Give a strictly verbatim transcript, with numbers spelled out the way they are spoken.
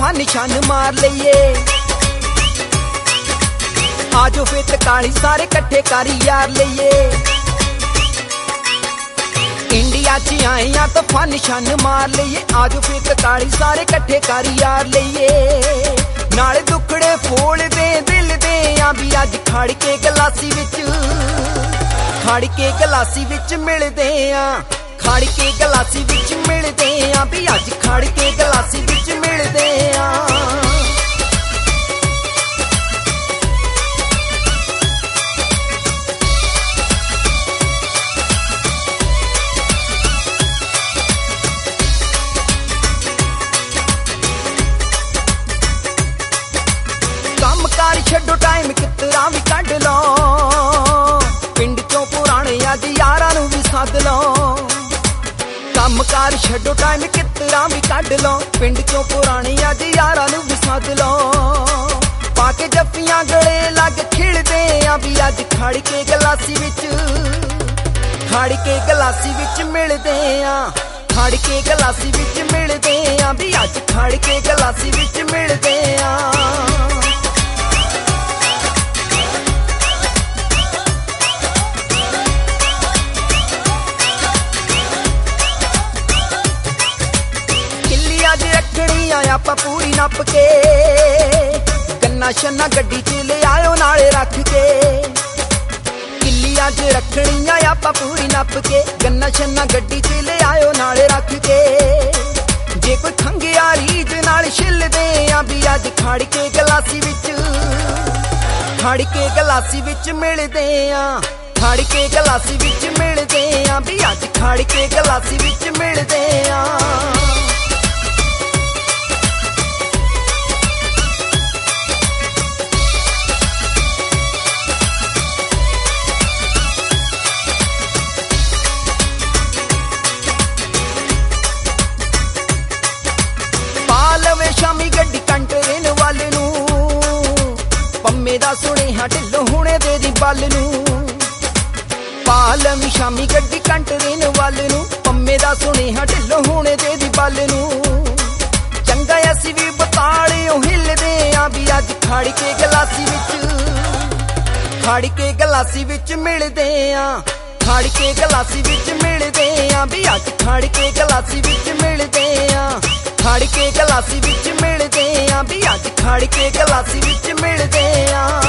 Fun शन मार लईए। आजो फिर तकाली सारे कट्ठे करी यार लईए। इंडिया च आए आ तो फन शन मार लईए। आजो फिर तकाली सारे कट्ठे करी यार लईए। नाले दुखड़े फोड़ दे दिल दे आ भी अज खड़ के गलासी विच, खड़ के गलासी विच मिलदे आ, खड़ के गलासी विच मिलदे आ भी अज खड़ के गलासी विच मिलदे आ। काम कार छड्डो टाइम कितरा भी कढ लो, पिंड चों पुराने अज यारां नूं भी सद लो। काम कार छड्डो टाइम कितरा भी कढ लो, पिंड चों पुराने अज यारां नूं भी सद लो। पाके जफ्फियां गले लग खिलदे आ भी अज खड़ के गलासी विच, खड़ के गलासी विच मिलदे आ, खड़ के गलासी विच मिलदे आ भी अज खड़ के गलासी विच मिलदे आ। आपां पूरी नप के गन्ना शन्ना गड्डी च ले आयो नाले रख के। किल्ली अज रखनी आपां पूरी नप के गन्ना शन्ना गड्डी च ले आयो नाले रख के। जे कोई खंगिया रीज नाल छिलदे आ भी अज खड़ के गलासी विच, खड़ के गलासी विच मिलदे आ, खड़ के गलासी विच मिलदे आ भी अज खड़ के गलासी विच मिलदे आ। शामी गड्डी कंटरेन वाले नू, पम्मे दा सुनेहा ढिल्लो हुणे दे दी बल नू। पालमी शामी गड्डी कंटरेन वाले नू, पम्मे दा सुनेहा ढिल्लो हुणे दे दी बल नू। चंगा असी भी बतालियों हिलदे आ भी अज खड़ के गलासी विच, खड़ के गलासी विच मिलदे आ, खड़ के गलासी विच मिलदे आ भी अज खड़ के गलासी विच मिलदे आ। खड़ के गलासी विच मिलदे आ भी अज खड़ के गलासी विच मिलदे आ।